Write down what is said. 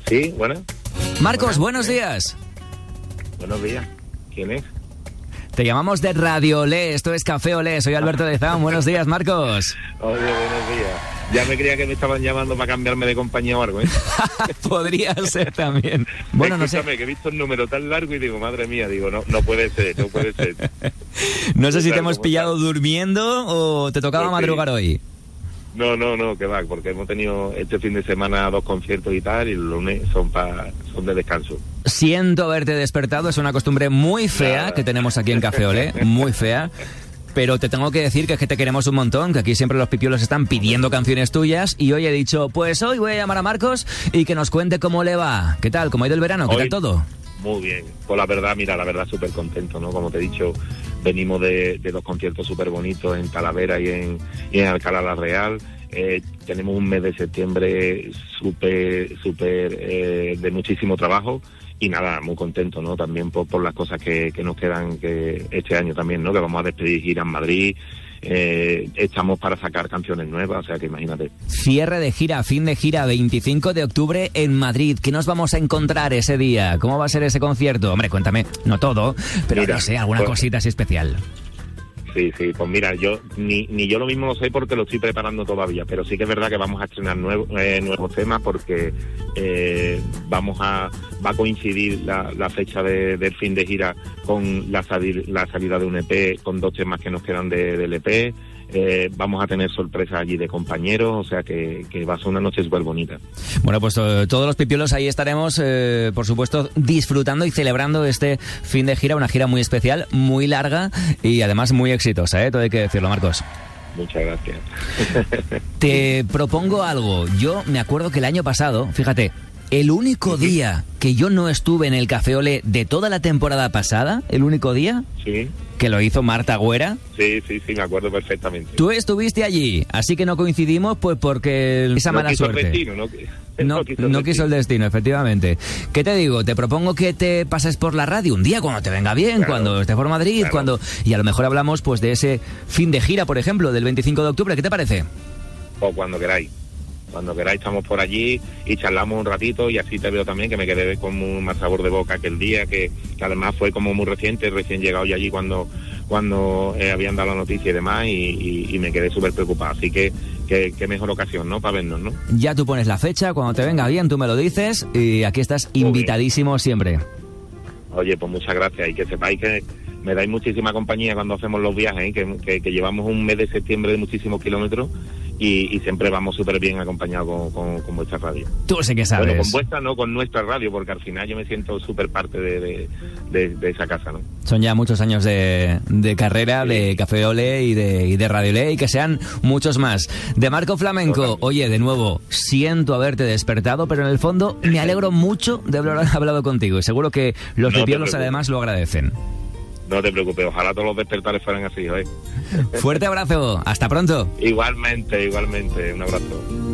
Sí, bueno. Marcos, buenos días. Buenos días. ¿Quién es? Te llamamos de Radio Olé, esto es Café Olé, soy Alberto de Zaun. Buenos días, Marcos. Oye, buenos días. Ya me creía que me estaban llamando para cambiarme de compañía o algo, ¿eh? Podría ser también. Bueno, escúchame, no sé. que he visto un número tan largo y digo, madre mía, digo, no puede ser. No sé si te Claro, hemos ¿cómo pillado estás? durmiendo o te tocaba Pues sí. madrugar hoy. No, que va, porque hemos tenido este fin de semana 2 conciertos y tal, y los lunes son de descanso. Siento haberte despertado, es una costumbre muy fea Nada. que tenemos aquí en Café Olé, muy fea. Pero te tengo que decir que es que te queremos un montón, que aquí siempre los pipiolos están pidiendo canciones tuyas y hoy he dicho, pues hoy voy a llamar a Marcos y que nos cuente cómo le va. ¿Qué tal? ¿Cómo ha ido el verano? ¿Qué Hoy- tal todo? Muy bien. Pues la verdad súper contento, ¿no? Como te he dicho, venimos de 2 conciertos súper bonitos en Talavera y en Alcalá la Real. Tenemos un mes de septiembre súper de muchísimo trabajo y nada, muy contento, ¿no? También por las cosas que nos quedan que este año también, ¿no? Que vamos a despedir gira en Madrid. Estamos para sacar canciones nuevas, o sea que imagínate. Cierre de gira, fin de gira, 25 de octubre en Madrid. ¿Qué nos vamos a encontrar ese día? ¿Cómo va a ser ese concierto? Hombre, cuéntame, no todo, pero Mira, no sé, alguna pues- cosita así especial. Sí, pues mira, yo ni yo lo mismo lo sé porque lo estoy preparando todavía, pero sí que es verdad que vamos a estrenar nuevos temas porque va a coincidir la fecha del fin de gira con la salida de un EP, con 2 temas que nos quedan del EP. Vamos a tener sorpresas allí de compañeros, o sea que va a ser una noche súper bonita. Bueno, pues todos los pipiolos ahí estaremos, por supuesto, disfrutando y celebrando este fin de gira, una gira muy especial, muy larga y además muy exitosa, ¿eh? Todo hay que decirlo, Marcos. Muchas gracias. Te propongo algo. Yo me acuerdo que el año pasado, fíjate, el único día que yo no estuve en el Café Olé de toda la temporada pasada, el único día Sí, que lo hizo Marta Güera, sí, me acuerdo perfectamente. tú estuviste allí, así que no coincidimos pues porque esa mala quiso suerte. el destino, No quiso el destino, efectivamente. ¿Qué te digo? Te propongo que te pases por la radio un día cuando te venga bien, Claro, cuando estés por Madrid, claro. y a lo mejor hablamos pues de ese fin de gira, por ejemplo, del 25 de octubre. ¿Qué te parece? O cuando queráis. Cuando queráis estamos por allí y charlamos un ratito y así te veo también, que me quedé con muy más sabor de boca aquel día, que además fue como muy reciente, recién llegado yo allí cuando habían dado la noticia y demás y me quedé súper preocupado. Así que qué mejor ocasión, ¿no? Para vernos, ¿no? Ya tú pones la fecha, cuando te venga bien tú me lo dices y aquí estás invitadísimo siempre. Oye, pues muchas gracias y que sepáis que me dais muchísima compañía cuando hacemos los viajes, ¿eh? que llevamos un mes de septiembre de muchísimos kilómetros y siempre vamos súper bien acompañados con vuestra radio. Tú sí que sabes. Bueno, con vuestra, no con nuestra radio, porque al final yo me siento súper parte de esa casa, ¿no? Son ya muchos años de carrera, Sí. de Café Olé y de Radio Olé, y que sean muchos más. De Marco Flamenco, Totalmente. oye, de nuevo, siento haberte despertado, pero en el fondo me alegro mucho de haber hablado contigo y seguro que los No te pipiolos preocupes. además lo agradecen. No te preocupes, ojalá todos los despertares fueran así, ¿eh? Fuerte abrazo, hasta pronto. Igualmente, un abrazo.